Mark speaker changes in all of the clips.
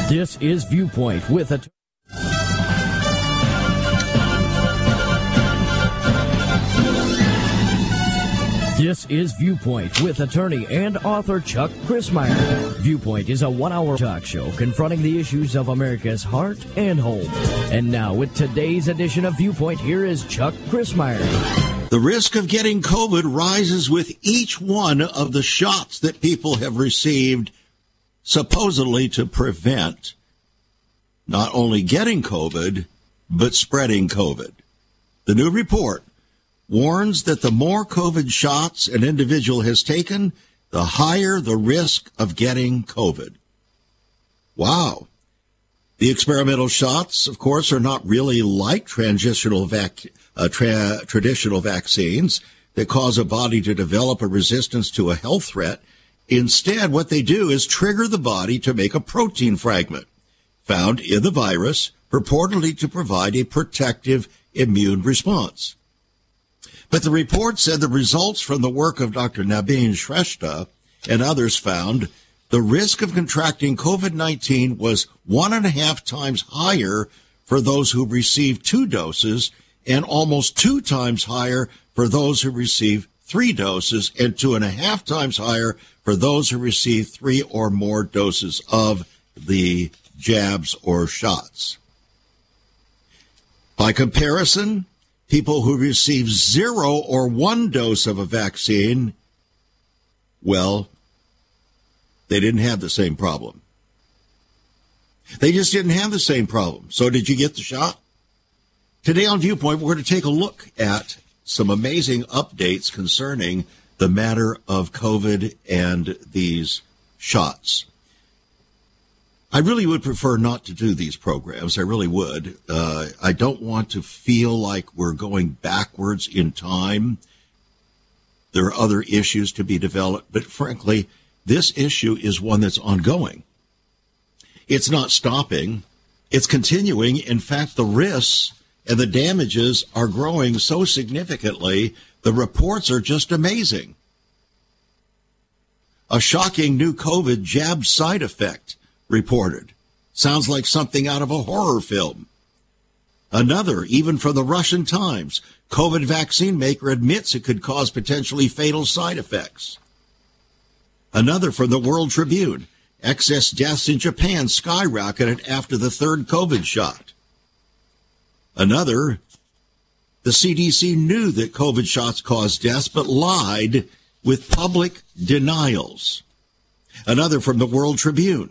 Speaker 1: This is Viewpoint with a... This is Viewpoint with attorney and author Chuck Crismier. Viewpoint is a one-hour talk show confronting the issues of America's heart and home. And now with today's edition of Viewpoint, here is Chuck Crismier.
Speaker 2: The risk of getting COVID rises with each one of the shots that people have received, supposedly to prevent not only getting COVID, but spreading COVID. The new report warns that the more COVID shots an individual has taken, the higher the risk of getting COVID. Wow. The experimental shots, of course, are not really like traditional vaccines that cause a body to develop a resistance to a health threat. Instead, what they do is trigger the body to make a protein fragment found in the virus, purportedly to provide a protective immune response. But the report said the results from the work of Dr. Naveen Shrestha and others found the risk of contracting COVID-19 was 1.5 times higher for those who received 2 doses and almost 2 times higher for those who received 3 doses and 2.5 times higher for those who received 3 or more doses of the jabs or shots. By comparison, people who received 0 or 1 dose of a vaccine, well, they didn't have the same problem. They just didn't have the same problem. So did you get the shot? Today on Viewpoint, we're going to take a look at some amazing updates concerning the matter of COVID and these shots. I really would prefer not to do these programs. I really would. I don't want to feel like we're going backwards in time. There are other issues to be developed, but frankly, this issue is one that's ongoing. It's not stopping. It's continuing. In fact, the risks and the damages are growing so significantly, the reports are just amazing. A shocking new COVID jab side effect reported. Sounds like something out of a horror film. Another, even from the Russian Times, COVID vaccine maker admits it could cause potentially fatal side effects. Another from the World Tribune, excess deaths in Japan skyrocketed after the 3rd COVID shot. Another, the CDC knew that COVID shots caused deaths, but lied with public denials. Another from the World Tribune,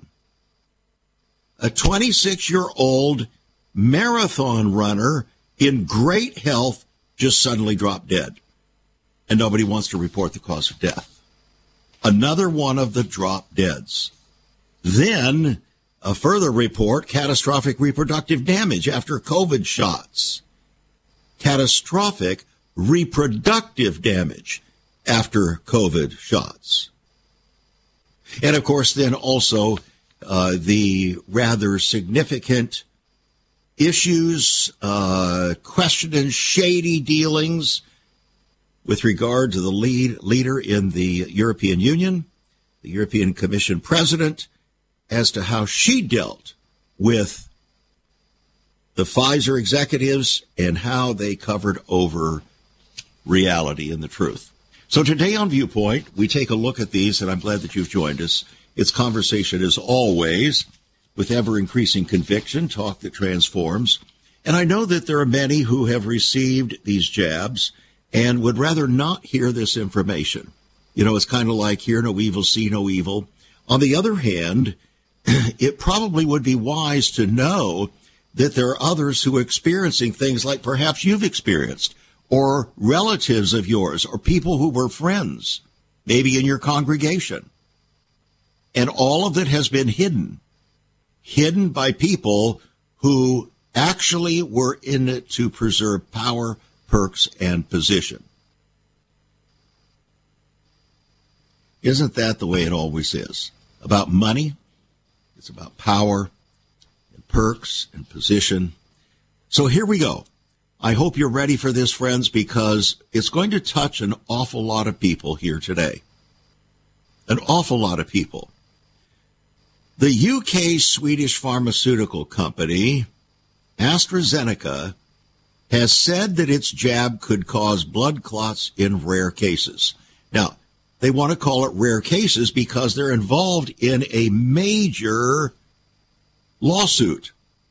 Speaker 2: a 26-year-old marathon runner in great health just suddenly dropped dead, and nobody wants to report the cause of death. Another one of the drop deads. Then a further report, catastrophic reproductive damage after COVID shots. Catastrophic reproductive damage after COVID shots. And, of course, then also the rather significant issues, questioning shady dealings with regard to the leader in the European Union, the European Commission president, as to how she dealt with the Pfizer executives and how they covered over reality and the truth. So today on Viewpoint, we take a look at these, and I'm glad that you've joined us. It's conversation, as always, with ever-increasing conviction, talk that transforms. And I know that there are many who have received these jabs and would rather not hear this information. You know, it's kind of like hear no evil, see no evil. On the other hand, it probably would be wise to know that there are others who are experiencing things like perhaps you've experienced, or relatives of yours, or people who were friends, maybe in your congregation. And all of it has been hidden by people who actually were in it to preserve power, perks, and position. Isn't that the way it always is? About money, it's about power, and perks, and position. So here we go. I hope you're ready for this, friends, because it's going to touch an awful lot of people here today. An awful lot of people. The UK Swedish pharmaceutical company, AstraZeneca, has said that its jab could cause blood clots in rare cases. Now, they want to call it rare cases because they're involved in a major lawsuit,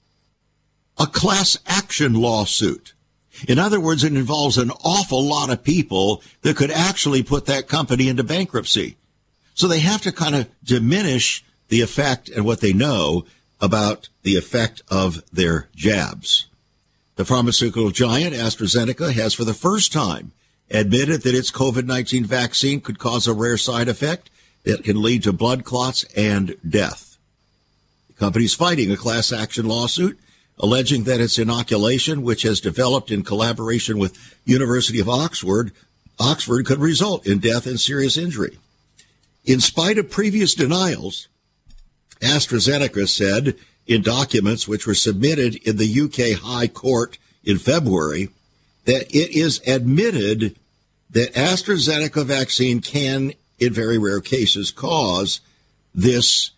Speaker 2: a class action lawsuit. In other words, it involves an awful lot of people that could actually put that company into bankruptcy. So they have to kind of diminish the effect and what they know about the effect of their jabs. The pharmaceutical giant AstraZeneca has for the first time admitted that its COVID-19 vaccine could cause a rare side effect that can lead to blood clots and death. The company's fighting a class action lawsuit alleging that its inoculation, which has developed in collaboration with University of Oxford, could result in death and serious injury. In spite of previous denials, AstraZeneca said in documents which were submitted in the UK High Court in February that it is admitted that AstraZeneca vaccine can, in very rare cases, cause this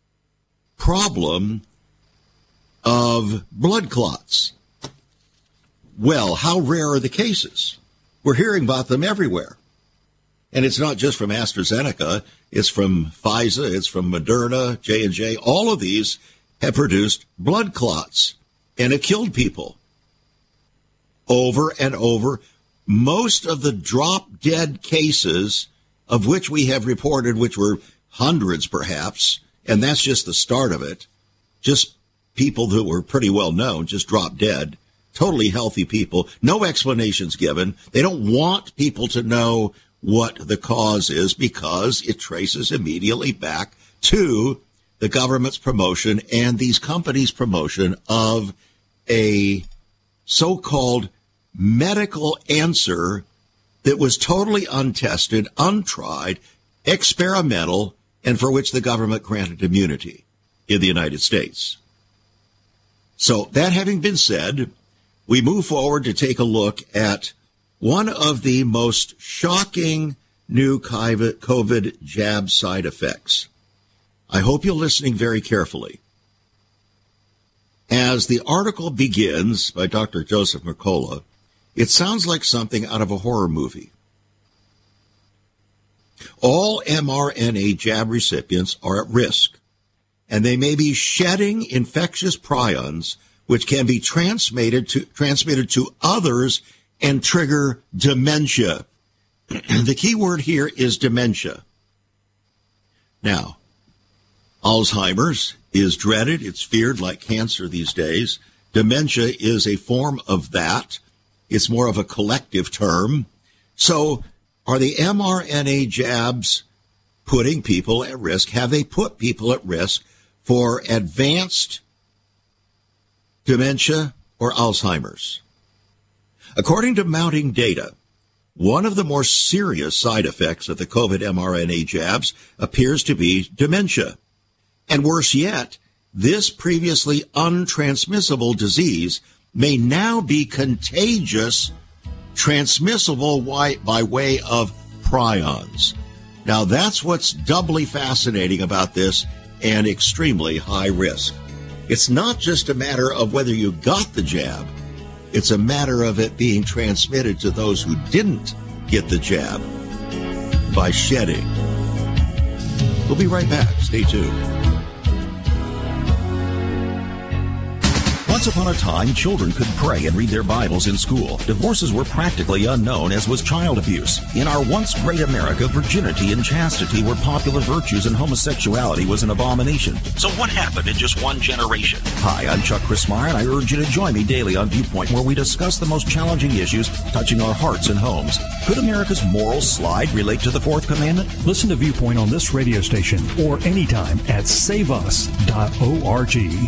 Speaker 2: problem of blood clots. Well, how rare are the cases? We're hearing about them everywhere. And it's not just from AstraZeneca. It's from Pfizer. It's from Moderna, J&J. All of these have produced blood clots and have killed people over and over. Most of the drop-dead cases of which we have reported, which were hundreds perhaps, and that's just the start of it, just people who were pretty well known, just dropped dead, totally healthy people, no explanations given. They don't want people to know what the cause is because it traces immediately back to the government's promotion and these companies' promotion of a so-called medical answer that was totally untested, untried, experimental, and for which the government granted immunity in the United States. So that having been said, we move forward to take a look at one of the most shocking new COVID jab side effects. I hope you're listening very carefully. As the article begins by Dr. Joseph Mercola, it sounds like something out of a horror movie. All mRNA jab recipients are at risk, and they may be shedding infectious prions, which can be transmitted to others and trigger dementia. The key word here is dementia. Now, Alzheimer's is dreaded. It's feared like cancer these days. Dementia is a form of that. It's more of a collective term. So are the mRNA jabs putting people at risk? Have they put people at risk for advanced dementia or Alzheimer's? According to mounting data, one of the more serious side effects of the COVID mRNA jabs appears to be dementia. And worse yet, this previously untransmissible disease may now be contagious, transmissible by way of prions. Now, that's what's doubly fascinating about this and extremely high risk. It's not just a matter of whether you got the jab. It's a matter of it being transmitted to those who didn't get the jab by shedding. We'll be right back. Stay tuned.
Speaker 3: Once upon a time, children could pray and read their Bibles in school. Divorces were practically unknown, as was child abuse. In our once great America, virginity and chastity were popular virtues and homosexuality was an abomination. So what happened in just one generation? Hi, I'm Chuck Christmeyer, and I urge you to join me daily on Viewpoint, where we discuss the most challenging issues touching our hearts and homes. Could America's moral slide relate to the Fourth Commandment?
Speaker 4: Listen to Viewpoint on this radio station or anytime at saveus.org.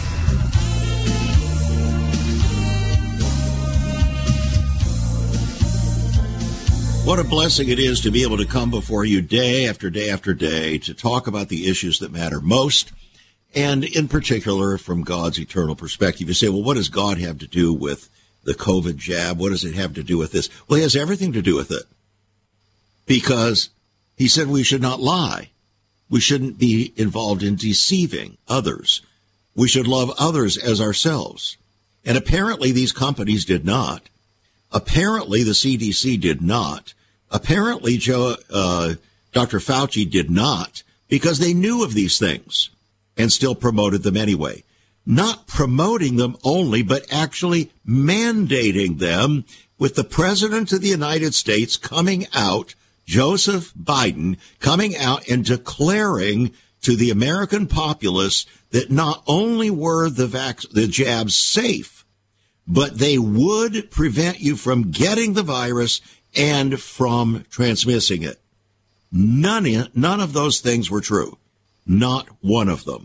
Speaker 2: What a blessing it is to be able to come before you day after day after day to talk about the issues that matter most, and in particular from God's eternal perspective. You say, well, what does God have to do with the COVID jab? What does it have to do with this? Well, he has everything to do with it, because he said we should not lie. We shouldn't be involved in deceiving others. We should love others as ourselves. And apparently these companies did not. Apparently the CDC did not. Apparently Dr. Fauci did not, because they knew of these things and still promoted them anyway. Not promoting them only, but actually mandating them, with the President of the United States coming out, Joseph Biden, coming out and declaring to the American populace that not only were the jabs safe, but they would prevent you from getting the virus and from transmitting it. None of those things were true. Not one of them.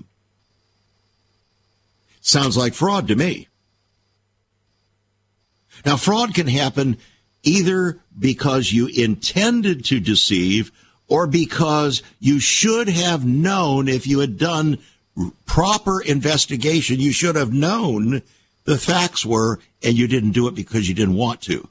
Speaker 2: Sounds like fraud to me. Now, fraud can happen either because you intended to deceive or because you should have known. If you had done proper investigation, you should have known the facts were, and you didn't do it because you didn't want to.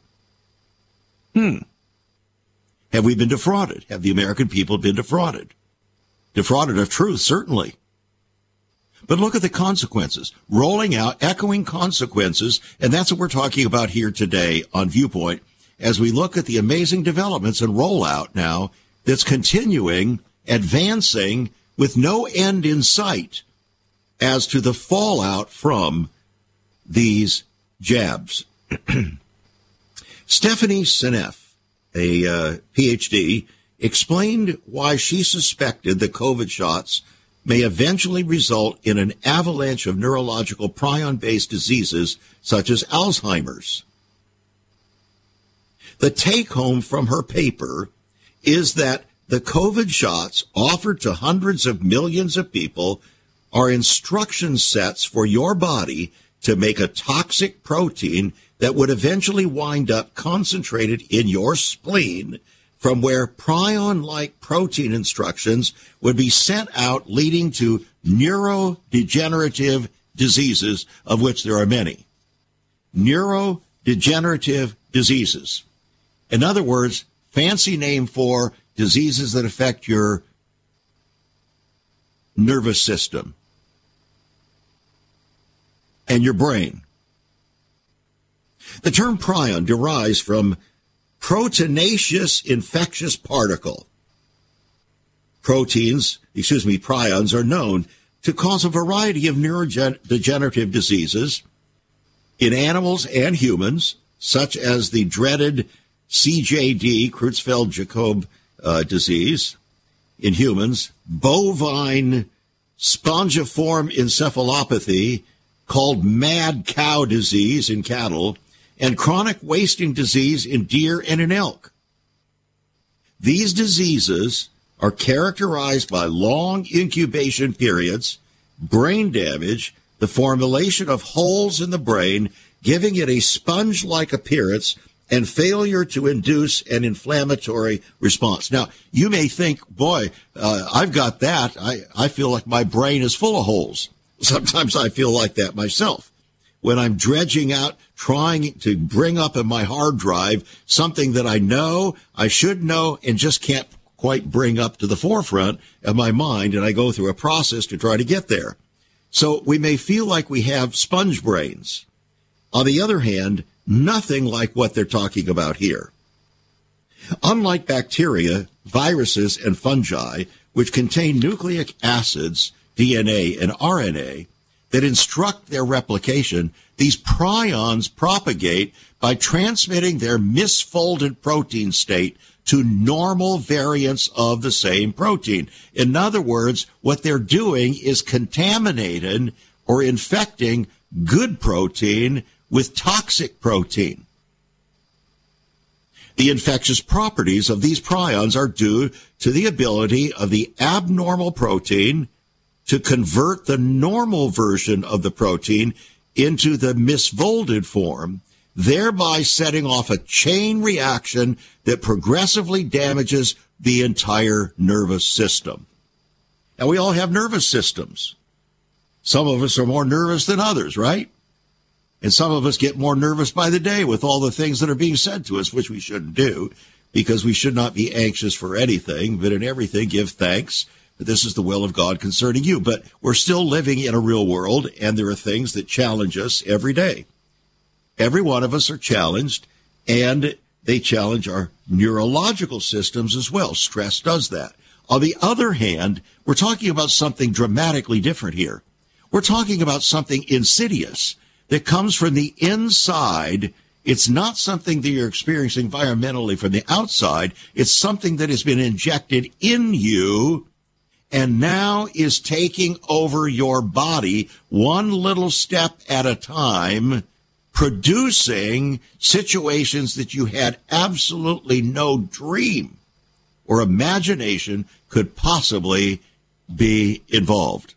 Speaker 2: Have we been defrauded? Have the American people been defrauded? Defrauded of truth, certainly. But look at the consequences. Rolling out, echoing consequences, and that's what we're talking about here today on Viewpoint, as we look at the amazing developments and rollout now that's continuing, advancing, with no end in sight as to the fallout from these jabs. Stephanie Seneff, a PhD, explained why she suspected the COVID shots may eventually result in an avalanche of neurological prion-based diseases such as Alzheimer's. The take-home from her paper is that the COVID shots offered to hundreds of millions of people are instruction sets for your body to make a toxic protein that would eventually wind up concentrated in your spleen, from where prion-like protein instructions would be sent out, leading to neurodegenerative diseases, of which there are many. Neurodegenerative diseases. In other words, fancy name for diseases that affect your nervous system and your brain. The term prion derives from proteinaceous infectious particle. Prions are known to cause a variety of neurodegenerative diseases in animals and humans, such as the dreaded CJD, Creutzfeldt-Jakob disease in humans, bovine spongiform encephalopathy, called mad cow disease in cattle, and chronic wasting disease in deer and in elk. These diseases are characterized by long incubation periods, brain damage, the formation of holes in the brain, giving it a sponge-like appearance, and failure to induce an inflammatory response. Now, you may think, boy, I've got that. I feel like my brain is full of holes. Sometimes I feel like that myself. When I'm dredging out, trying to bring up in my hard drive something that I know, I should know, and just can't quite bring up to the forefront of my mind, and I go through a process to try to get there. So we may feel like we have sponge brains. On the other hand, nothing like what they're talking about here. Unlike bacteria, viruses, and fungi, which contain nucleic acids, DNA, and RNA, that instruct their replication, these prions propagate by transmitting their misfolded protein state to normal variants of the same protein. In other words, what they're doing is contaminating or infecting good protein with toxic protein. The infectious properties of these prions are due to the ability of the abnormal protein to convert the normal version of the protein into the misfolded form, thereby setting off a chain reaction that progressively damages the entire nervous system. Now, we all have nervous systems. Some of us are more nervous than others, right? And some of us get more nervous by the day with all the things that are being said to us, which we shouldn't do, because we should not be anxious for anything, but in everything give thanks, that this is the will of God concerning you. But we're still living in a real world, and there are things that challenge us every day. Every one of us are challenged, and they challenge our neurological systems as well. Stress does that. On the other hand, we're talking about something dramatically different here. We're talking about something insidious that comes from the inside. It's not something that you're experiencing environmentally from the outside. It's something that has been injected in you and now is taking over your body one little step at a time, producing situations that you had absolutely no dream or imagination could possibly be involved.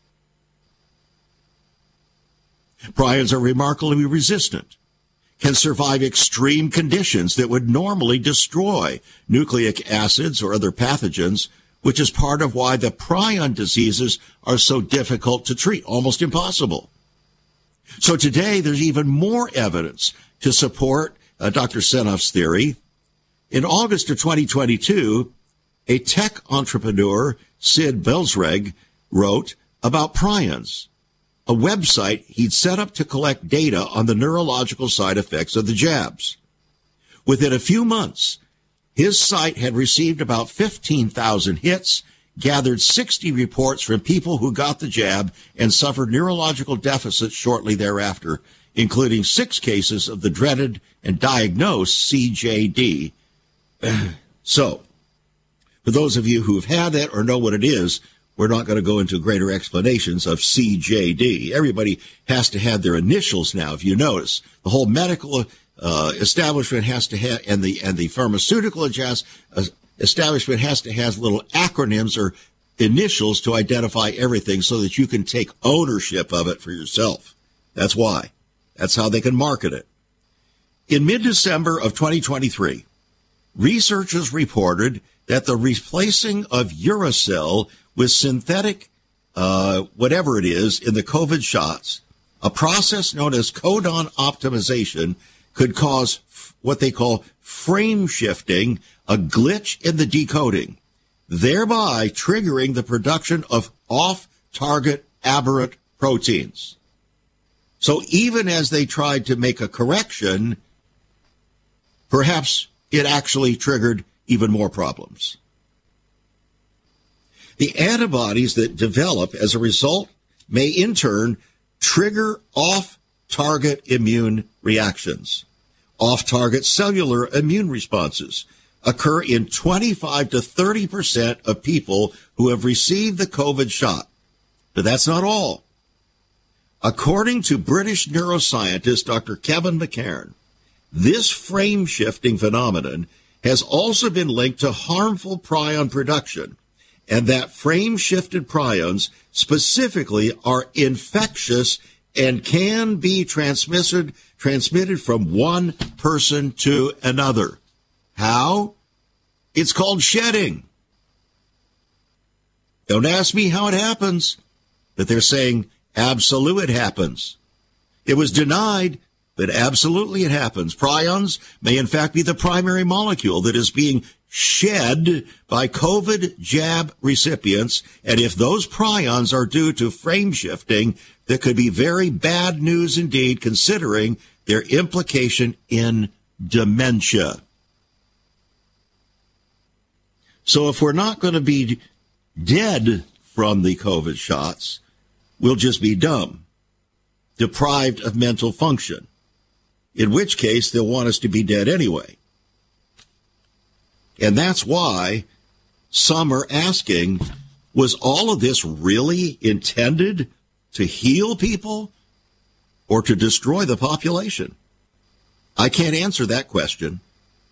Speaker 2: Prions are remarkably resistant, can survive extreme conditions that would normally destroy nucleic acids or other pathogens, which is part of why the prion diseases are so difficult to treat, almost impossible. So today, there's even more evidence to support Dr. Senoff's theory. In August of 2022, a tech entrepreneur, Sid Belzreg, wrote about prions, a website he'd set up to collect data on the neurological side effects of the jabs. Within a few months, his site had received about 15,000 hits, gathered 60 reports from people who got the jab and suffered neurological deficits shortly thereafter, including 6 cases of the dreaded and diagnosed CJD. So, for those of you who have had that or know what it is, we're not going to go into greater explanations of CJD. Everybody has to have their initials now, if you notice. The whole medical establishment has to have, and the pharmaceutical establishment has to have little acronyms or initials to identify everything so that you can take ownership of it for yourself. That's why. That's how they can market it. In mid-December of 2023, researchers reported that the replacing of Uracil with synthetic, whatever it is, in the COVID shots, a process known as codon optimization, could cause what they call frame shifting, a glitch in the decoding, thereby triggering the production of off-target aberrant proteins. So even as they tried to make a correction, perhaps it actually triggered even more problems. The antibodies that develop as a result may in turn trigger off-target immune reactions. Off-target cellular immune responses occur in 25 to 30% of people who have received the COVID shot. But that's not all. According to British neuroscientist Dr. Kevin McCairn, this frame-shifting phenomenon has also been linked to harmful prion production, and that frame-shifted prions specifically are infectious and can be transmitted from one person to another. How? It's called shedding. Don't ask me how it happens, but they're saying absolutely it happens. It was denied, but absolutely it happens. Prions may in fact be the primary molecule that is being shed by COVID jab recipients, and if those prions are due to frame shifting, that could be very bad news indeed, considering their implication in dementia. So if we're not going to be dead from the COVID shots, we'll just be dumb, deprived of mental function, in which case they'll want us to be dead anyway. And that's why some are asking, was all of this really intended to heal people or to destroy the population? I can't answer that question.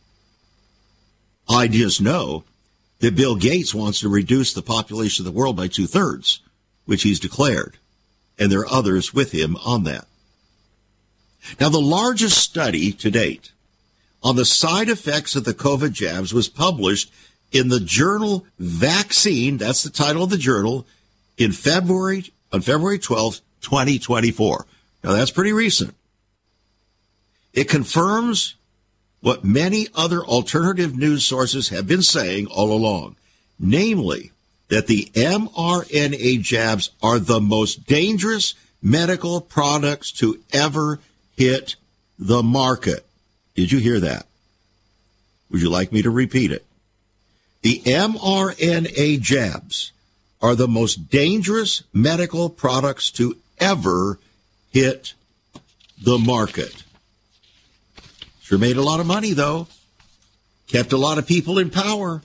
Speaker 2: I just know that Bill Gates wants to reduce the population of the world by 2/3, which he's declared, and there are others with him on that. Now, the largest study to date on the side effects of the COVID jabs was published in the journal Vaccine, that's the title of the journal, on February 12th, 2024. Now, that's pretty recent. It confirms what many other alternative news sources have been saying all along, namely that the mRNA jabs are the most dangerous medical products to ever hit the market. Did you hear that? Would you like me to repeat it? The mRNA jabs are the most dangerous medical products to ever hit the market. Sure made a lot of money, though. Kept a lot of people in power.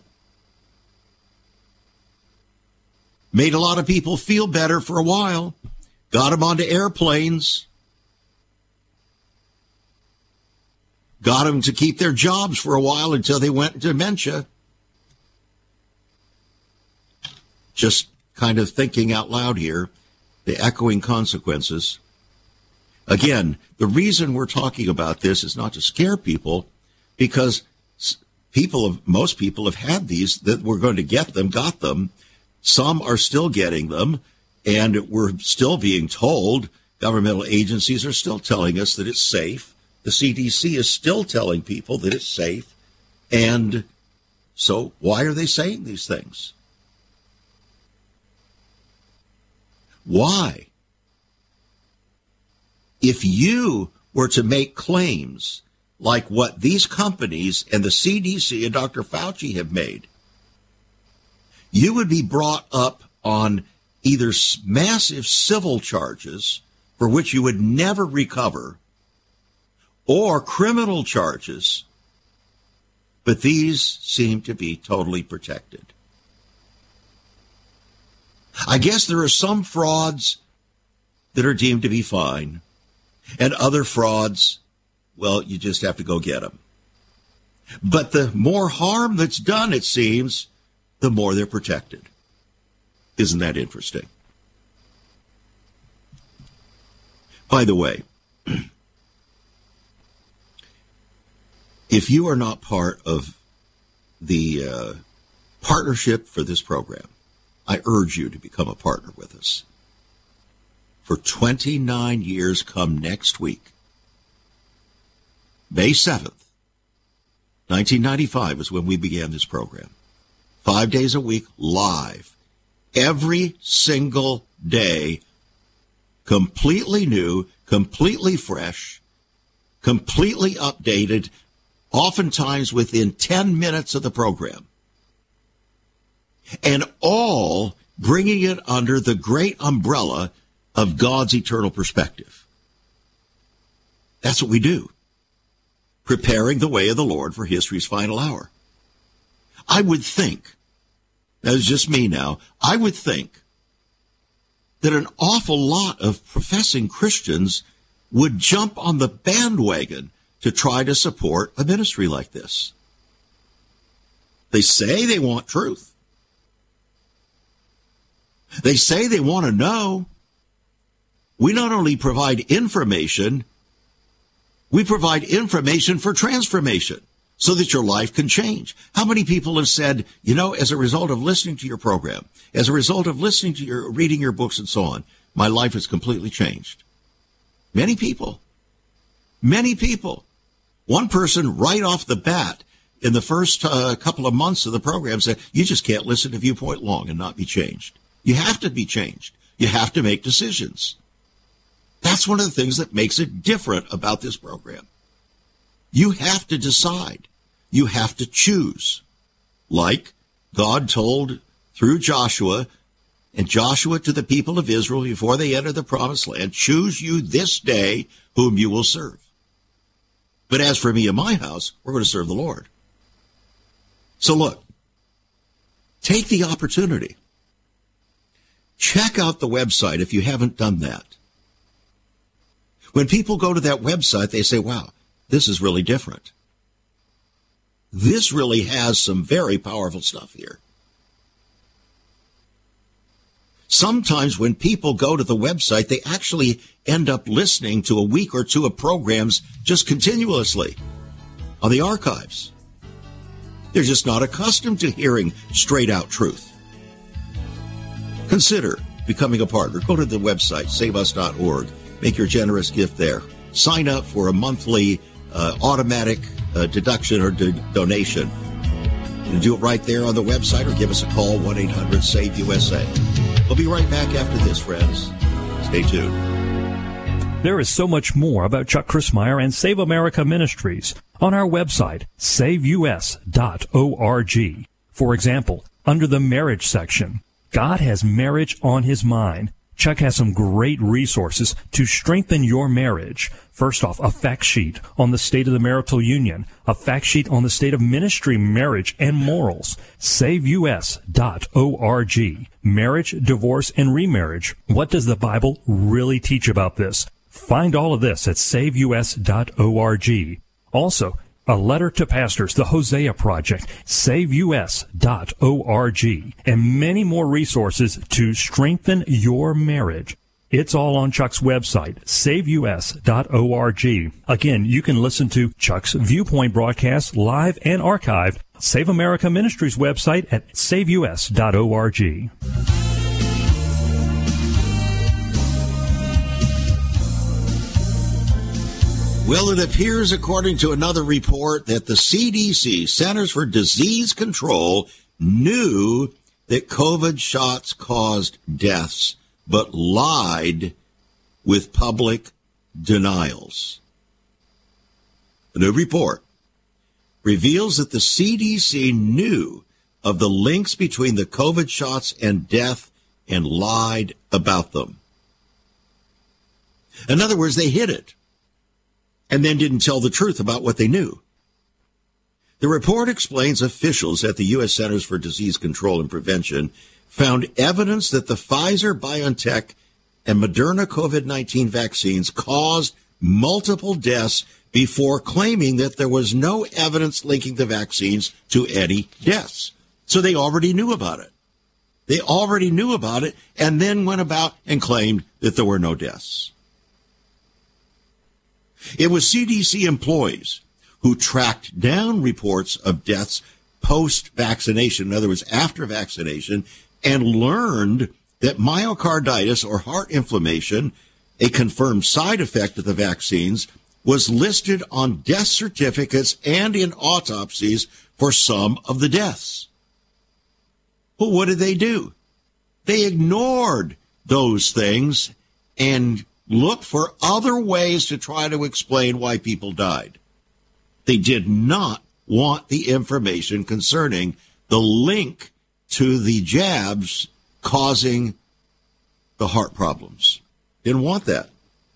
Speaker 2: Made a lot of people feel better for a while. Got them onto airplanes. Got them to keep their jobs for a while until they went into dementia. Just kind of thinking out loud here, the echoing consequences. Again, the reason we're talking about this is not to scare people, because most people have had these, that we're going to get them, got them. Some are still getting them, and we're still being told, governmental agencies are still telling us that it's safe. The CDC is still telling people that it's safe. And so why are they saying these things? Why? If you were to make claims like what these companies and the CDC and Dr. Fauci have made, you would be brought up on either massive civil charges for which you would never recover, or criminal charges, but these seem to be totally protected. I guess there are some frauds that are deemed to be fine, and other frauds, well, you just have to go get them. But the more harm that's done, it seems, the more they're protected. Isn't that interesting? By the way, if you are not part of the partnership for this program, I urge you to become a partner with us. For 29 years come next week, May 7th, 1995 is when we began this program. 5 days a week, live, every single day, completely new, completely fresh, completely updated, oftentimes within 10 minutes of the program. And all bringing it under the great umbrella of God's eternal perspective. That's what we do. Preparing the way of the Lord for history's final hour. I would think, that is just me now, I would think that an awful lot of professing Christians would jump on the bandwagon to try to support a ministry like this. They say they want truth. They say they want to know. We not only provide information, we provide information for transformation so that your life can change. How many people have said, as a result of listening to your program, as a result of listening to your, reading your books and so on, my life has completely changed? Many people. Many people. One person right off the bat in the first couple of months of the program said, you just can't listen to Viewpoint long and not be changed. You have to be changed. You have to make decisions. That's one of the things that makes it different about this program. You have to decide. You have to choose. Like God told through Joshua, and Joshua to the people of Israel before they enter the promised land, choose you this day whom you will serve. But as for me and my house, we're going to serve the Lord. So look, take the opportunity. Check out the website if you haven't done that. When people go to that website, they say, wow, this is really different. This really has some very powerful stuff here. Sometimes when people go to the website, they actually end up listening to a week or two of programs just continuously on the archives. They're just not accustomed to hearing straight out truth. Consider becoming a partner. Go to the website, saveus.org. Make your generous gift there. Sign up for a monthly automatic deduction or donation. You can do it right there on the website or give us a call, 1-800-SAVE-USA. We'll be right back after this, friends. Stay tuned.
Speaker 4: There is so much more about Chuck Crismier and Save America Ministries on our website, saveus.org. For example, under the marriage section, God has marriage on his mind. Chuck has some great resources to strengthen your marriage. First off, a fact sheet on the state of the marital union, a fact sheet on the state of ministry, marriage, and morals. SaveUS.org. Marriage, divorce, and remarriage. What does the Bible really teach about this? Find all of this at SaveUS.org. Also, a letter to pastors, the Hosea Project, SaveUS.org, and many more resources to strengthen your marriage. It's all on Chuck's website, SaveUS.org. Again, you can listen to Chuck's Viewpoint broadcast live and archived. Save America Ministries website at SaveUS.org.
Speaker 2: Well, it appears, according to another report, that the CDC, Centers for Disease Control, knew that COVID shots caused deaths, but lied with public denials. A new report reveals that the CDC knew of the links between the COVID shots and death and lied about them. In other words, they hid it and then didn't tell the truth about what they knew. The report explains officials at the U.S. Centers for Disease Control and Prevention found evidence that the Pfizer-BioNTech and Moderna COVID-19 vaccines caused multiple deaths before claiming that there was no evidence linking the vaccines to any deaths. So they already knew about it. They already knew about it and then went about and claimed that there were no deaths. It was CDC employees who tracked down reports of deaths post-vaccination, in other words, after vaccination, and learned that myocarditis or heart inflammation, a confirmed side effect of the vaccines, was listed on death certificates and in autopsies for some of the deaths. Well, what did they do? They ignored those things and looked for other ways to try to explain why people died. They did not want the information concerning the link to the jabs causing the heart problems. Didn't want that.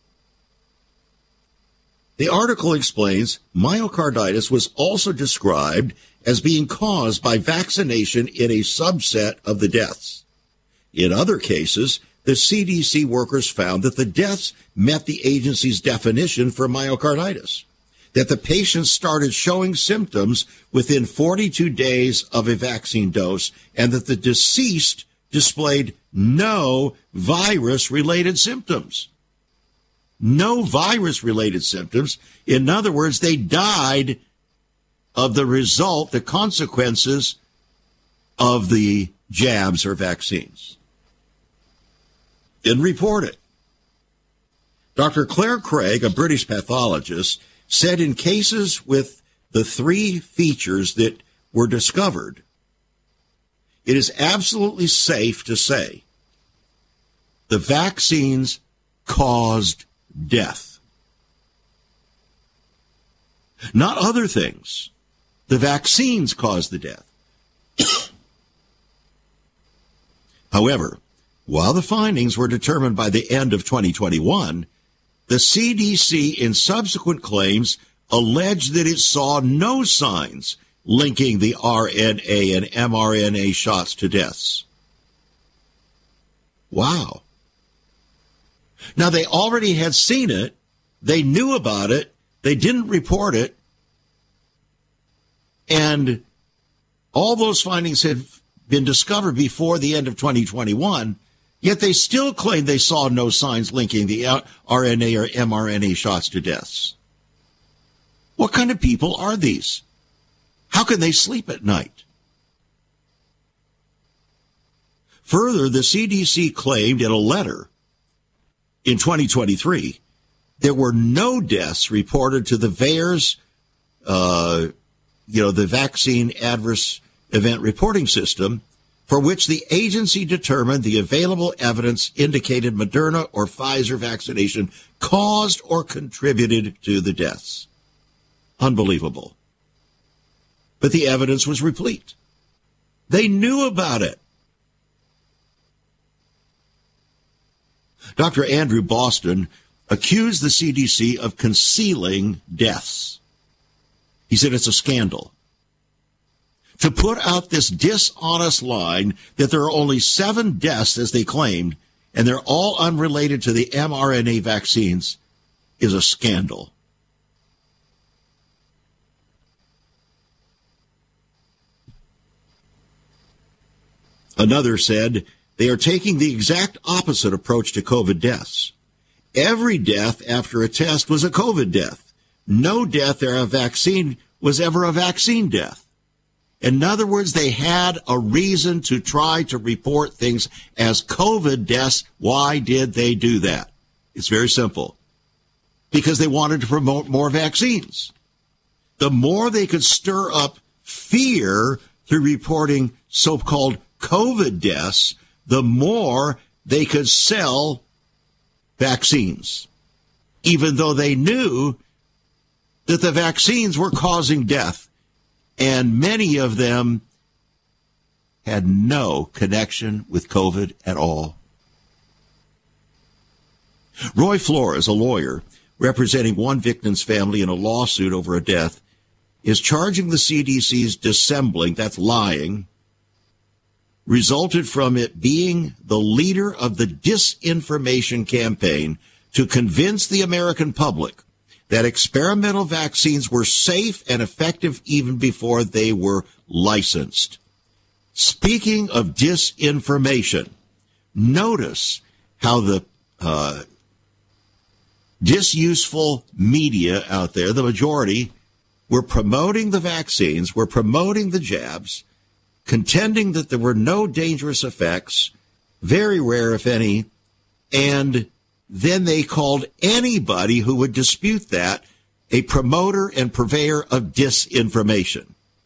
Speaker 2: The article explains myocarditis was also described as being caused by vaccination in a subset of the deaths. In other cases, the CDC workers found that the deaths met the agency's definition for myocarditis, that the patients started showing symptoms within 42 days of a vaccine dose, and that the deceased displayed no virus-related symptoms. No virus-related symptoms. In other words, they died of the result, the consequences of the jabs or vaccines. Didn't report it. Dr. Claire Craig, a British pathologist, said in cases with the three features that were discovered, it is absolutely safe to say the vaccines caused death. Not other things. The vaccines caused the death. However, while the findings were determined by the end of 2021, the CDC in subsequent claims alleged that it saw no signs linking the RNA and mRNA shots to deaths. Wow. Now, they already had seen it. They knew about it. They didn't report it. And all those findings had been discovered before the end of 2021, yet they still claim they saw no signs linking the RNA or mRNA shots to deaths. What kind of people are these? How can they sleep at night? Further, the CDC claimed in a letter in 2023 there were no deaths reported to the VAERS, the vaccine adverse event reporting system, for which the agency determined the available evidence indicated Moderna or Pfizer vaccination caused or contributed to the deaths. Unbelievable. But the evidence was replete. They knew about it. Dr. Andrew Boston accused the CDC of concealing deaths. He said it's a scandal. To put out this dishonest line that there are only 7 deaths, as they claimed, and they're all unrelated to the mRNA vaccines, is a scandal. Another said they are taking the exact opposite approach to COVID deaths. Every death after a test was a COVID death. No death after a vaccine was ever a vaccine death. In other words, they had a reason to try to report things as COVID deaths. Why did they do that? It's very simple. Because they wanted to promote more vaccines. The more they could stir up fear through reporting so-called COVID deaths, the more they could sell vaccines, even though they knew that the vaccines were causing death. And many of them had no connection with COVID at all. Roy Flores, a lawyer representing one victim's family in a lawsuit over a death, is charging the CDC's dissembling, that's lying, resulted from it being the leader of the disinformation campaign to convince the American public that experimental vaccines were safe and effective even before they were licensed. Speaking of disinformation, notice how the disuseful media out there, the majority, were promoting the vaccines, were promoting the jabs, contending that there were no dangerous effects, very rare if any, and then they called anybody who would dispute that a promoter and purveyor of disinformation.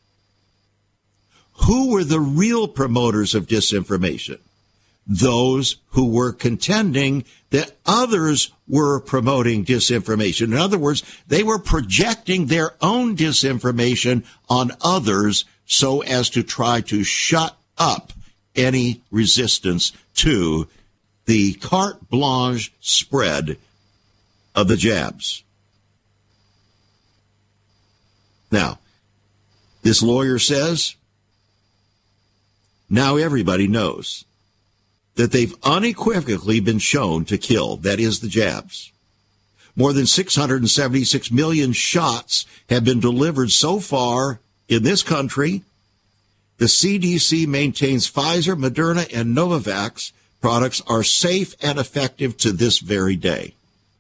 Speaker 2: Who were the real promoters of disinformation? Those who were contending that others were promoting disinformation. In other words, they were projecting their own disinformation on others so as to try to shut up any resistance to the carte blanche spread of the jabs. Now, this lawyer says, now everybody knows that they've unequivocally been shown to kill, that is, the jabs. More than 676 million shots have been delivered so far in this country. The CDC maintains Pfizer, Moderna, and Novavax products are safe and effective to this very day.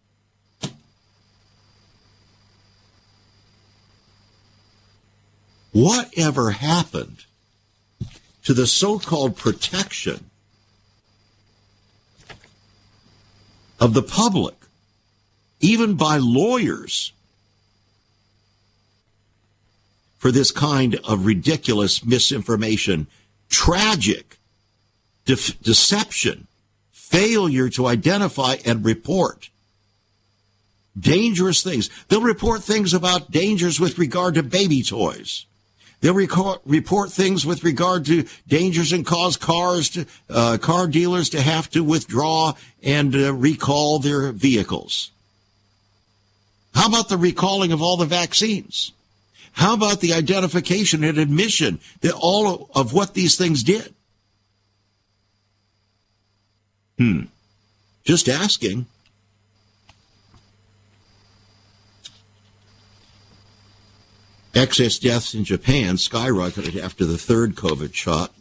Speaker 2: Whatever happened to the so-called protection of the public, even by lawyers, for this kind of ridiculous misinformation, tragic deception, failure to identify and report dangerous things? They'll report things about dangers with regard to baby toys. They'll report things with regard to dangers and cause car dealers to have to withdraw and recall their vehicles. How about the recalling of all the vaccines? How about the identification and admission that all of what these things did? Just asking. Excess deaths in Japan skyrocketed after the third COVID shot.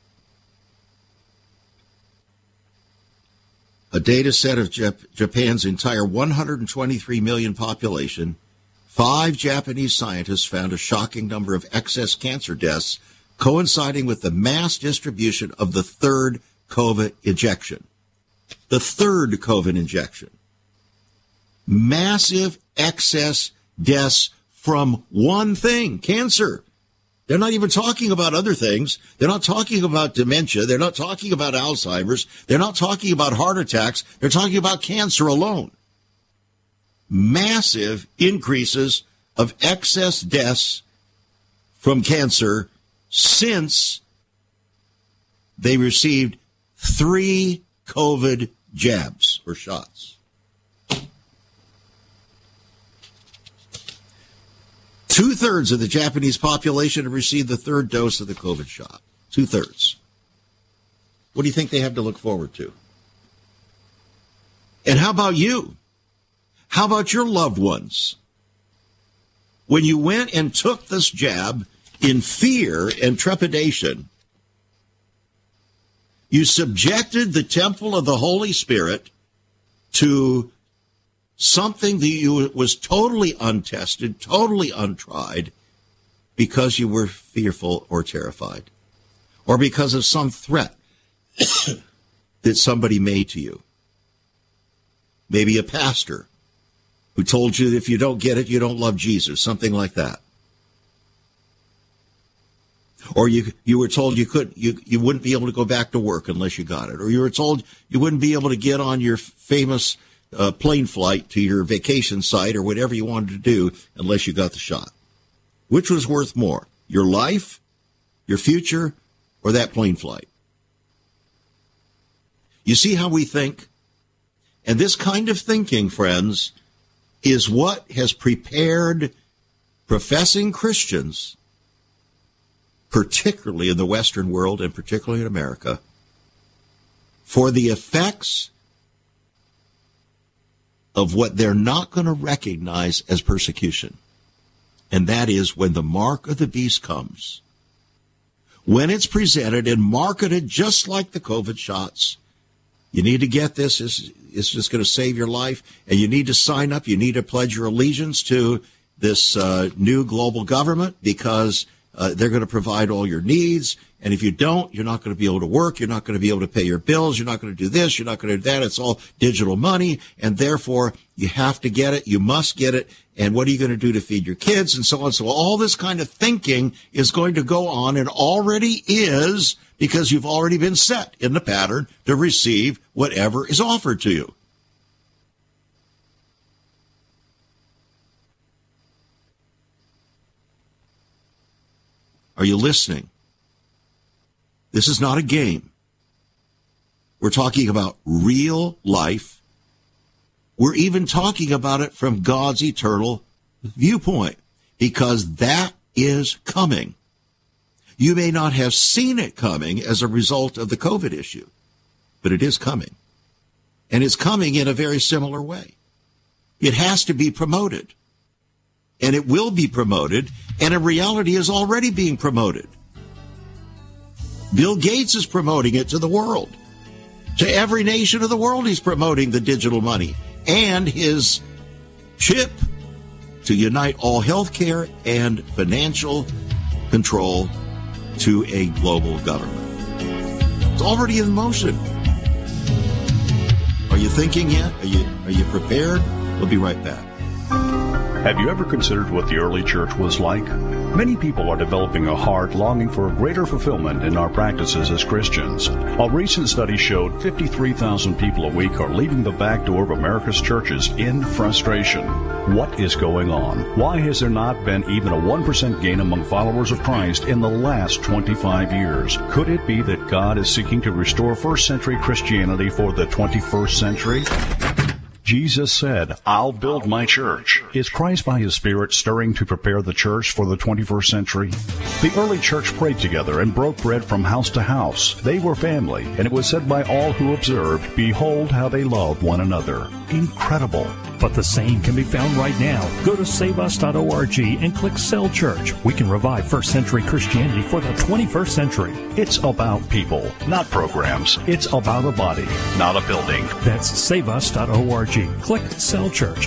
Speaker 2: A data set of Japan's entire 123 million population, 5 Japanese scientists found a shocking number of excess cancer deaths coinciding with the mass distribution of the third COVID injection. The third COVID injection. Massive excess deaths from one thing, cancer. They're not even talking about other things. They're not talking about dementia. They're not talking about Alzheimer's. They're not talking about heart attacks. They're talking about cancer alone. Massive increases of excess deaths from cancer since they received 3 COVID jabs or shots. 2/3 of the Japanese population have received the 3rd dose of the COVID shot. 2/3. What do you think they have to look forward to? And how about you? How about your loved ones? When you went and took this jab in fear and trepidation, you subjected the temple of the Holy Spirit to something that was totally untested, totally untried, because you were fearful or terrified, or because of some threat that somebody made to you. Maybe a pastor who told you that if you don't get it, you don't love Jesus, something like that. Or you were told you wouldn't be able to go back to work unless you got it. Or you were told you wouldn't be able to get on your famous plane flight to your vacation site or whatever you wanted to do unless you got the shot. Which was worth more, your life, your future, or that plane flight? You see how we think? And this kind of thinking, friends, is what has prepared professing Christians, particularly in the Western world and particularly in America, for the effects of what they're not going to recognize as persecution. And that is when the mark of the beast comes. When it's presented and marketed just like the COVID shots, you need to get this. It's just going to save your life. And you need to sign up. You need to pledge your allegiance to this new global government because they're going to provide all your needs. And if you don't, you're not going to be able to work. You're not going to be able to pay your bills. You're not going to do this. You're not going to do that. It's all digital money. And therefore, you have to get it. You must get it. And what are you going to do to feed your kids? And so on. So all this kind of thinking is going to go on and already is, because you've already been set in the pattern to receive whatever is offered to you. Are you listening? This is not a game. We're talking about real life. We're even talking about it from God's eternal viewpoint, because that is coming. You may not have seen it coming as a result of the COVID issue, but it is coming. And it's coming in a very similar way. It has to be promoted. And it will be promoted, and in reality is already being promoted. Bill Gates is promoting it to the world. To every nation of the world, he's promoting the digital money and his chip to unite all healthcare and financial control to a global government. It's already in motion. Are you thinking yet? Are you prepared? We'll be right back.
Speaker 5: Have you ever considered what the early church was like? Many people are developing a heart longing for a greater fulfillment in our practices as Christians. A recent study showed 53,000 people a week are leaving the back door of America's churches in frustration. What is going on? Why has there not been even a 1% gain among followers of Christ in the last 25 years? Could it be that God is seeking to restore first century Christianity for the 21st century? Jesus said, "I'll build my church." Is Christ by His Spirit stirring to prepare the church for the 21st century? The early church prayed together and broke bread from house to house. They were family, and it was said by all who observed, "Behold how they love one another." Incredible.
Speaker 4: But the same can be found right now. Go to saveus.org and click Cell Church. We can revive first century Christianity for the 21st century.
Speaker 5: It's about people, not programs. It's about a body, not a building.
Speaker 4: That's saveus.org. Click Cell Church.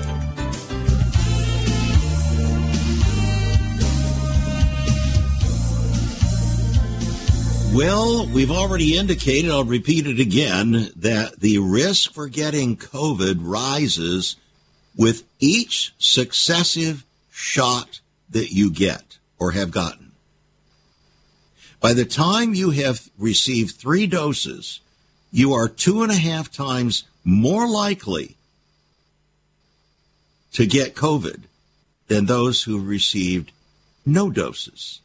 Speaker 2: Well, we've already indicated, I'll repeat it again, that the risk for getting COVID rises with each successive shot that you get or have gotten. By the time you have received 3 doses, you are 2.5 times more likely to get COVID than those who received no doses.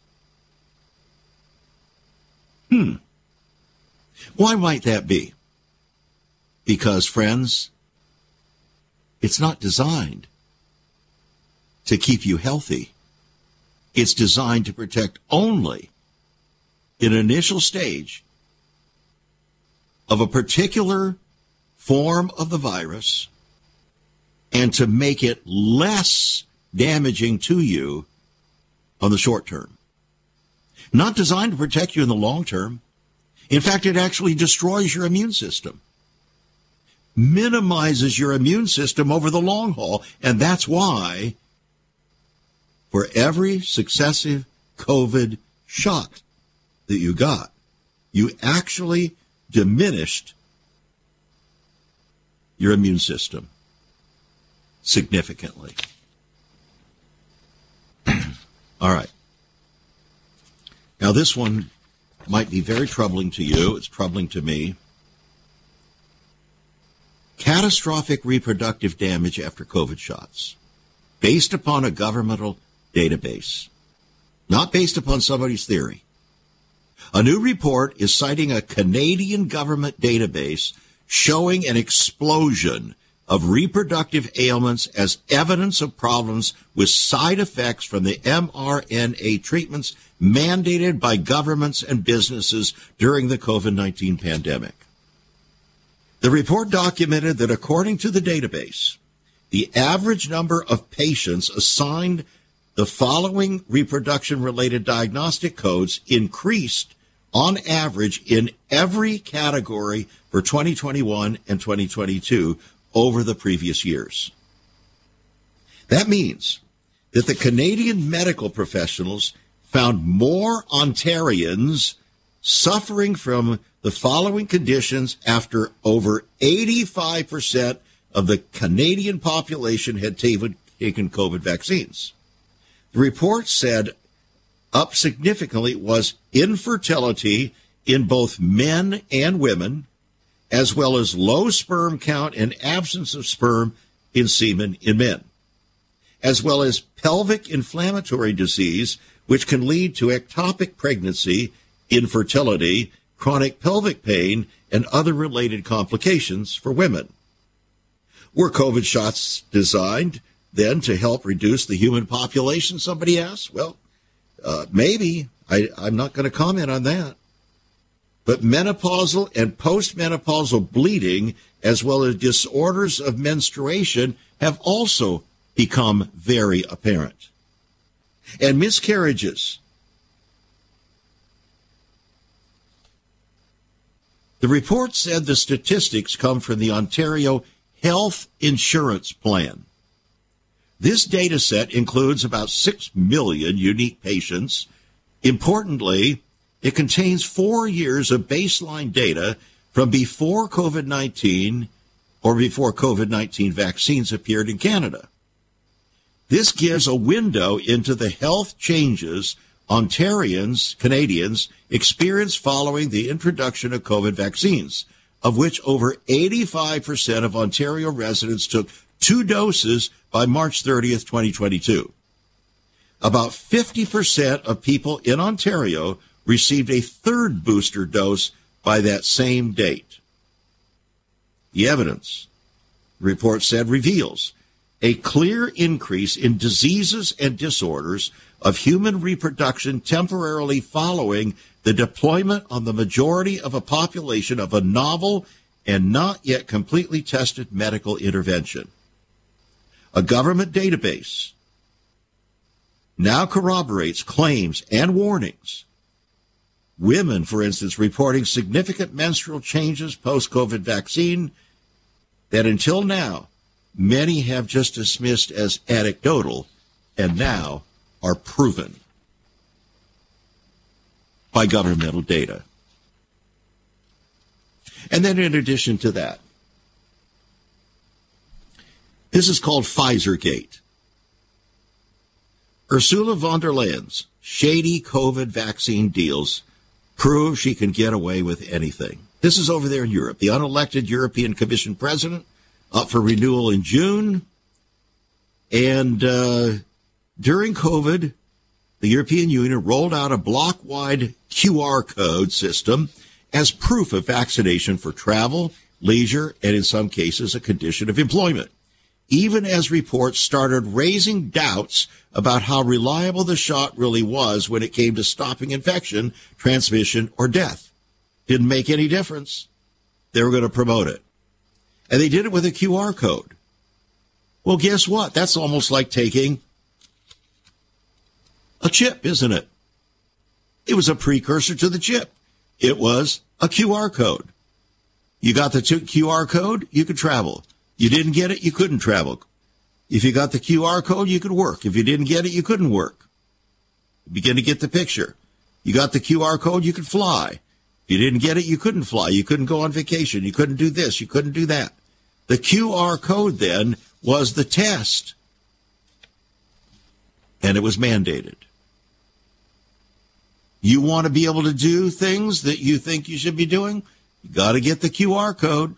Speaker 2: Why might that be? Because, friends, it's not designed to keep you healthy. It's designed to protect only in an initial stage of a particular form of the virus and to make it less damaging to you on the short term. Not designed to protect you in the long term. In fact, it actually destroys your immune system, minimizes your immune system over the long haul, and that's why for every successive COVID shot that you got, you actually diminished your immune system significantly. All right. Now, this one might be very troubling to you. It's troubling to me. Catastrophic reproductive damage after COVID shots, based upon a governmental database, not based upon somebody's theory. A new report is citing a Canadian government database showing an explosion of reproductive ailments as evidence of problems with side effects from the mRNA treatments mandated by governments and businesses during the COVID-19 pandemic. The report documented that according to the database, the average number of patients assigned the following reproduction-related diagnostic codes increased on average in every category for 2021 and 2022 over the previous years. That means that the Canadian medical professionals found more Ontarians suffering from the following conditions after over 85% of the Canadian population had taken COVID vaccines. The report said up significantly was infertility in both men and women, as well as low sperm count and absence of sperm in semen in men, as well as pelvic inflammatory disease, which can lead to ectopic pregnancy, infertility, chronic pelvic pain, and other related complications for women. Were COVID shots designed then to help reduce the human population, somebody asks? Well, maybe. I'm not going to comment on that. But menopausal and postmenopausal bleeding, as well as disorders of menstruation, have also become very apparent. And miscarriages. The report said the statistics come from the Ontario Health Insurance Plan. This data set includes about 6 million unique patients. Importantly, it contains 4 years of baseline data from before COVID-19 or before COVID-19 vaccines appeared in Canada. This gives a window into the health changes Canadians experienced following the introduction of COVID vaccines, of which over 85% of Ontario residents took 2 doses by March 30th, 2022. About 50% of people in Ontario received a 3rd booster dose by that same date. The evidence, the report said, reveals a clear increase in diseases and disorders of human reproduction temporarily following the deployment on the majority of a population of a novel and not yet completely tested medical intervention. A government database now corroborates claims and warnings. Women, for instance, reporting significant menstrual changes post-COVID vaccine that until now many have just dismissed as anecdotal and now are proven by governmental data. And then in addition to that, this is called Pfizergate. Ursula von der Leyen's shady COVID vaccine deals prove she can get away with anything. This is over there in Europe. The unelected European Commission president up for renewal in June. And during COVID, the European Union rolled out a block-wide QR code system as proof of vaccination for travel, leisure, and in some cases a condition of employment, even as reports started raising doubts about how reliable the shot really was when it came to stopping infection, transmission, or death. Didn't make any difference. They were going to promote it. And they did it with a QR code. Well, guess what? That's almost like taking a chip, isn't it? It was a precursor to the chip. It was a QR code. You got the QR code, you could travel. You didn't get it, you couldn't travel. If you got the QR code, you could work. If you didn't get it, you couldn't work. You begin to get the picture. You got the QR code, you could fly. If you didn't get it, you couldn't fly. You couldn't go on vacation. You couldn't do this. You couldn't do that. The QR code then was the test. And it was mandated. You want to be able to do things that you think you should be doing? You got to get the QR code.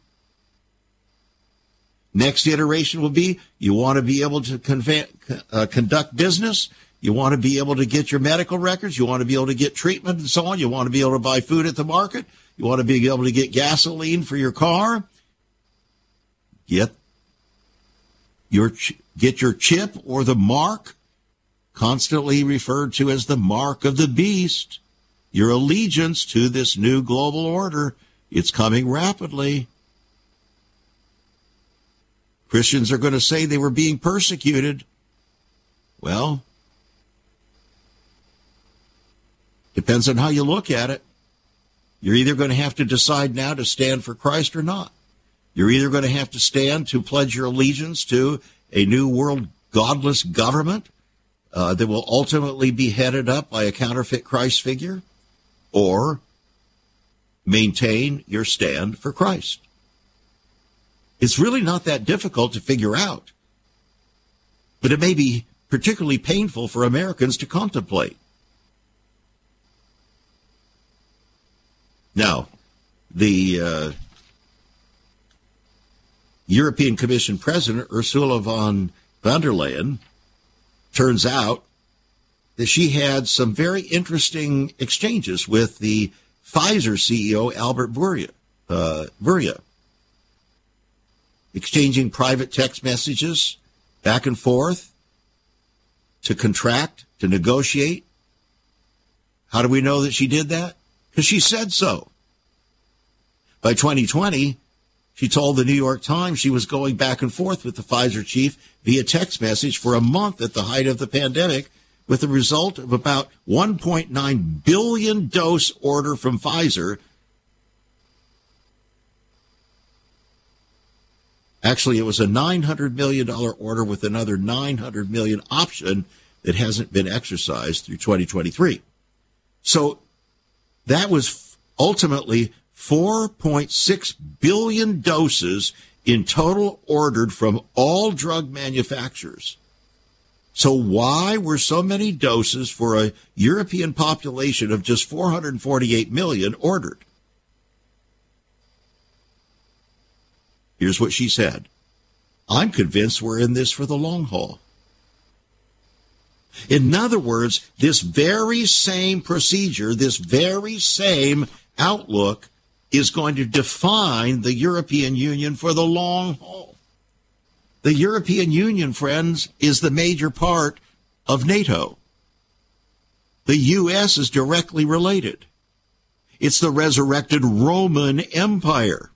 Speaker 2: Next iteration will be you want to be able to conduct business. You want to be able to get your medical records. You want to be able to get treatment and so on. You want to be able to buy food at the market. You want to be able to get gasoline for your car. Get your chip or the mark, constantly referred to as the mark of the beast, your allegiance to this new global order. It's coming rapidly. Christians are going to say they were being persecuted. Well, depends on how you look at it. You're either going to have to decide now to stand for Christ or not. You're either going to have to stand to pledge your allegiance to a new world godless government that will ultimately be headed up by a counterfeit Christ figure, or maintain your stand for Christ. It's really not that difficult to figure out, but it may be particularly painful for Americans to contemplate. Now, the European Commission President, Ursula von der Leyen, turns out that she had some very interesting exchanges with the Pfizer CEO, Albert Bourla, exchanging private text messages back and forth to contract, to negotiate. How do we know that she did that? Because she said so. By 2020, she told the New York Times she was going back and forth with the Pfizer chief via text message for a month at the height of the pandemic, with the result of about 1.9 billion dose order from Pfizer. Actually, it was a $900 million order with another $900 million option that hasn't been exercised through 2023. So that was ultimately 4.6 billion doses in total ordered from all drug manufacturers. So why were so many doses for a European population of just 448 million ordered? Here's what she said. I'm convinced we're in this for the long haul. In other words, this very same procedure, this very same outlook is going to define the European Union for the long haul. The European Union, friends, is the major part of NATO. The U.S. is directly related. It's the resurrected Roman Empire.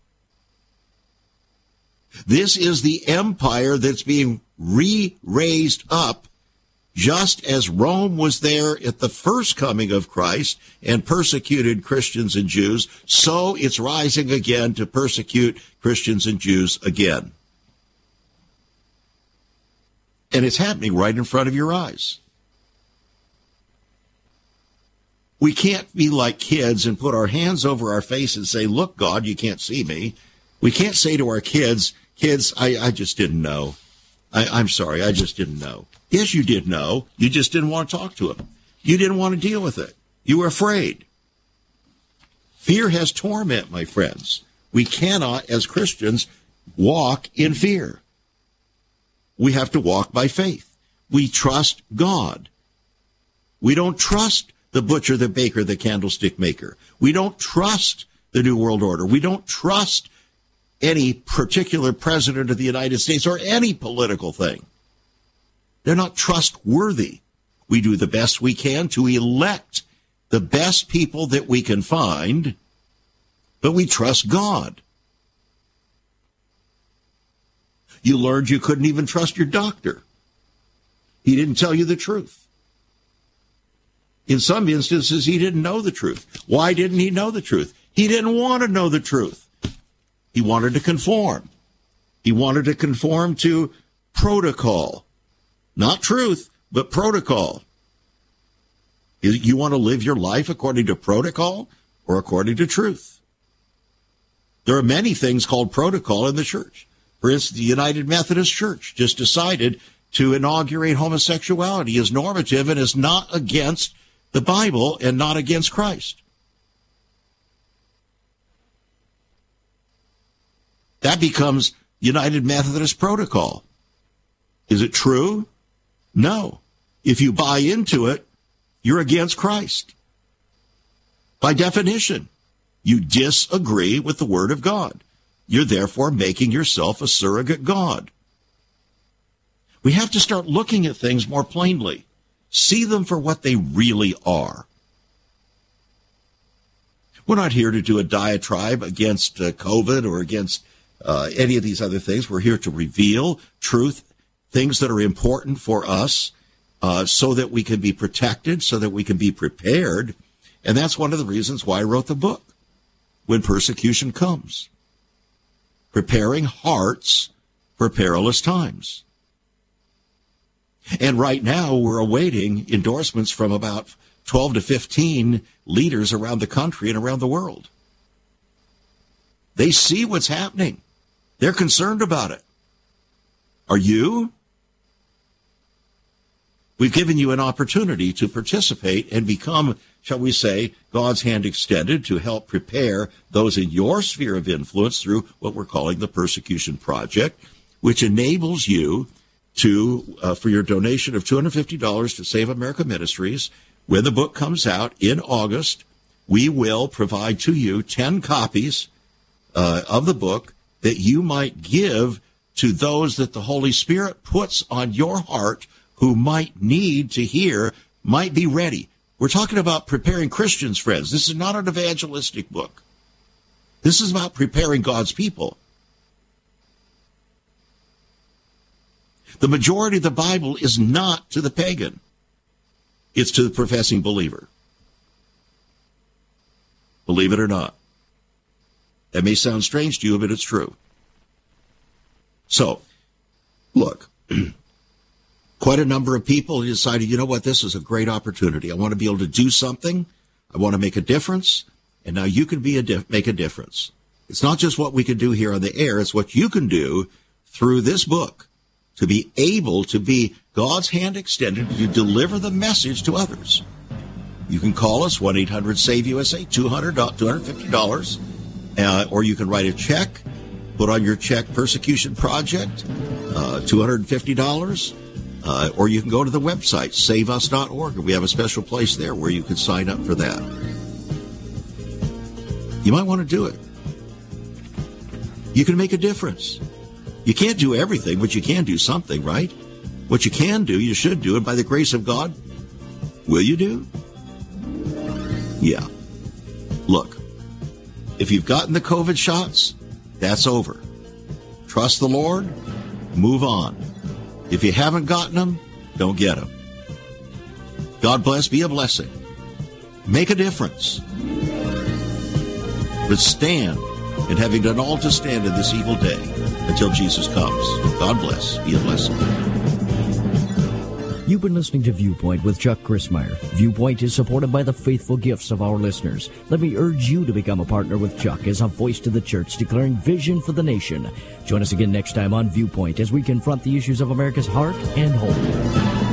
Speaker 2: This is the empire that's being re-raised up, just as Rome was there at the first coming of Christ and persecuted Christians and Jews, so it's rising again to persecute Christians and Jews again. And it's happening right in front of your eyes. We can't be like kids and put our hands over our face and say, look, God, you can't see me. We can't say to our kids, I just didn't know. I'm sorry, I just didn't know. Yes, you did know. You just didn't want to talk to him. You didn't want to deal with it. You were afraid. Fear has torment, my friends. We cannot, as Christians, walk in fear. We have to walk by faith. We trust God. We don't trust the butcher, the baker, the candlestick maker. We don't trust the New World Order. We don't trust any particular president of the United States or any political thing. They're not trustworthy. We do the best we can to elect the best people that we can find, but we trust God. You learned you couldn't even trust your doctor. He didn't tell you the truth. In some instances, he didn't know the truth. Why didn't he know the truth? He didn't want to know the truth. He wanted to conform. He wanted to conform to protocol. Not truth, but protocol. You want to live your life according to protocol or according to truth? There are many things called protocol in the church. For instance, the United Methodist Church just decided to inaugurate homosexuality as normative and is not against the Bible and not against Christ. That becomes United Methodist protocol. Is it true? No. If you buy into it, you're against Christ. By definition, you disagree with the Word of God. You're therefore making yourself a surrogate God. We have to start looking at things more plainly. See them for what they really are. We're not here to do a diatribe against COVID or against any of these other things. We're here to reveal truth, things that are important for us, so that we can be protected, so that we can be prepared. And that's one of the reasons why I wrote the book, When Persecution Comes. Preparing hearts for perilous times. And right now, we're awaiting endorsements from about 12 to 15 leaders around the country and around the world. They see what's happening. They're concerned about it. Are you? We've given you an opportunity to participate and become, shall we say, God's hand extended to help prepare those in your sphere of influence through what we're calling the Persecution Project, which enables you to, for your donation of $250 to Save America Ministries, when the book comes out in August, we will provide to you 10 copies of the book that you might give to those that the Holy Spirit puts on your heart who might need to hear, might be ready. We're talking about preparing Christians, friends. This is not an evangelistic book. This is about preparing God's people. The majority of the Bible is not to the pagan. It's to the professing believer. Believe it or not. That may sound strange to you, but it's true. So, look, quite a number of people decided, you know what, this is a great opportunity. I want to be able to do something. I want to make a difference. And now you can make a difference. It's not just what we can do here on the air. It's what you can do through this book to be able to be God's hand extended to deliver the message to others. You can call us, 1-800-SAVE-USA, $250, or you can write a check, put on your check Persecution Project, $250, or you can go to the website, saveus.org, and we have a special place there where you can sign up for that. You might want to do it. You can make a difference. You can't do everything, but you can do something, right? What you can do, you should do, and by the grace of God, will you do? Yeah. Look, if you've gotten the COVID shots, that's over. Trust the Lord, move on. If you haven't gotten them, don't get them. God bless, be a blessing. Make a difference. But stand, and having done all to stand in this evil day until Jesus comes. God bless, be a blessing.
Speaker 1: You've been listening to Viewpoint with Chuck Crismier. Viewpoint is supported by the faithful gifts of our listeners. Let me urge you to become a partner with Chuck as a voice to the church declaring vision for the nation. Join us again next time on Viewpoint as we confront the issues of America's heart and home.